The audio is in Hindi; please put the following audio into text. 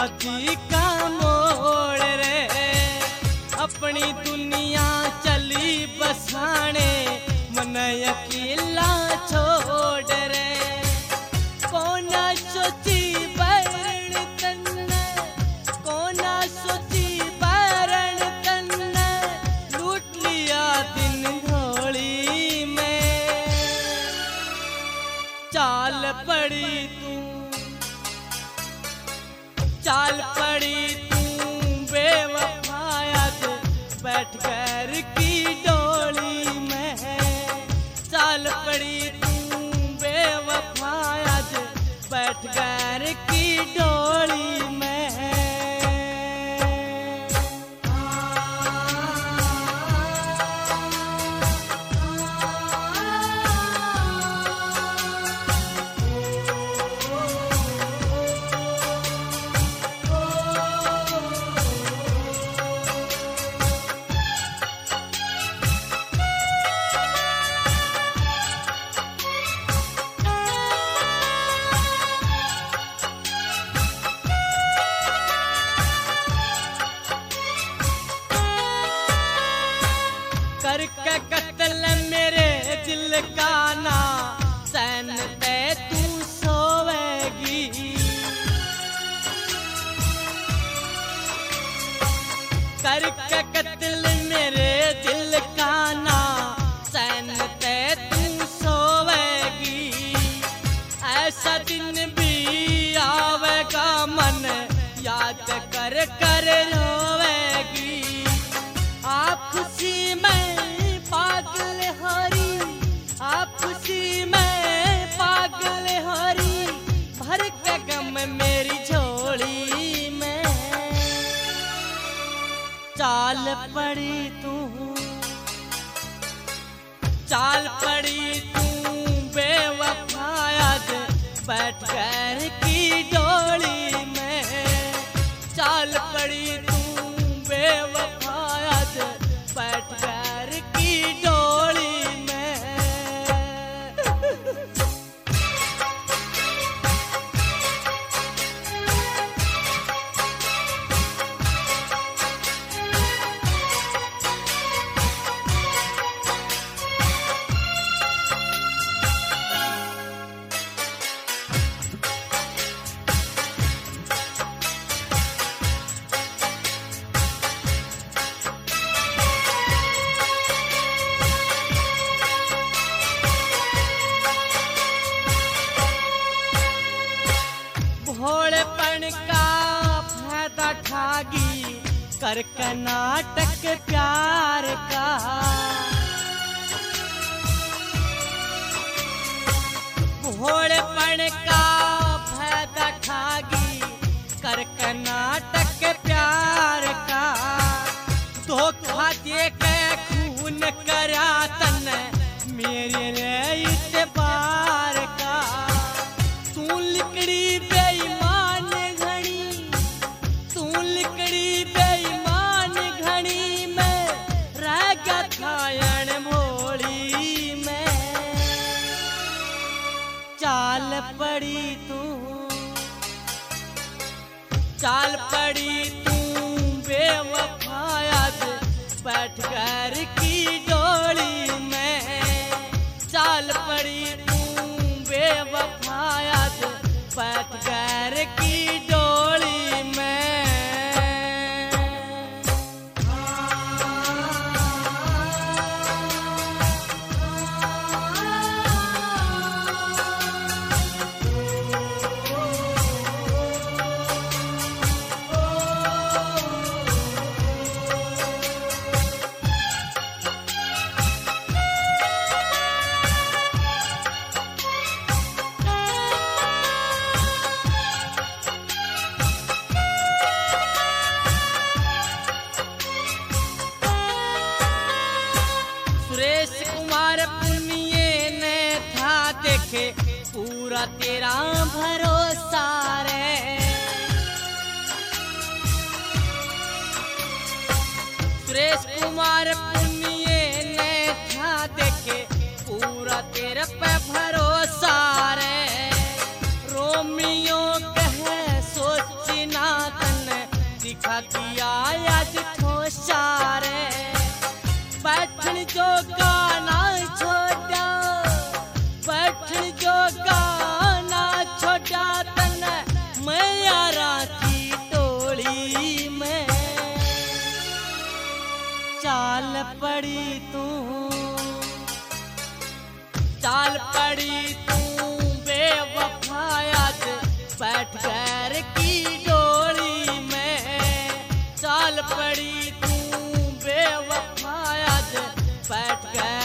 बर्बादी का मोड़ रे। अपनी दुनिया चली बसाने मन अकेला छोड़ रे। कोना सोची बैरण तन्ने, कोना सोची बैरण तन्ने, लूट लिया दिन घोड़ी में। चाल पड़ी तू, चाल पड़ी तू बेवफाया बैठ कर की डोली में। चाल पड़ी तू बेवफाया बैठ कर की डोली में। करके कत्ल मेरे दिल का ना सैन पे तू सोवेगी। करके कत्ल मेरे दिल का ना सैन पे तू सोवेगी। ऐसा दिन भी आवेगा मन याद कर कर रोवेगी। आप खुशी में पागल हरी, आप खुशी में पागल हरी, भर के गम मेरी झोली में। चाल पड़ी तू, चाल पड़ी तू बेवफाया बैठ कर की डोली में। चाल पड़ी तू बेवफाया बैठ कर की डोली में। भोलेपन का फायदा ठागी कर नाटक प्यार का। भोलेपन का फायदा ठागी कर नाटक प्यार का। धोखा दे के खून करा तन मेरे रे इतबार का। तू लिकड़ी बेईमान घड़ी, तू लिकड़ी बेईमान घड़ी में रह गया खायन भोली में। चाल पड़ी तू, चाल पड़ी तू बेवफाया बैठ कर की डोली में। चाल पड़ी तू बेवफाया बैठ कर की डोली में। सुरेश कुमार पुनिये ने था देखे पूरा तेरा भरोसा रे। सुरेश कुमार पुनिये ने था देखे पूरा तेरे पे भरोसा रे। रोमियो कहे सोचना जो गाना छोड़ा, बैठन जो गाना छोड़ा तन मैं यारा की टोली में। चाल पड़ी तू, चाल पड़ी तू बेवफायात बैठ गैर की डोली में। चाल पड़ी तू बेवफायात बैठ गैर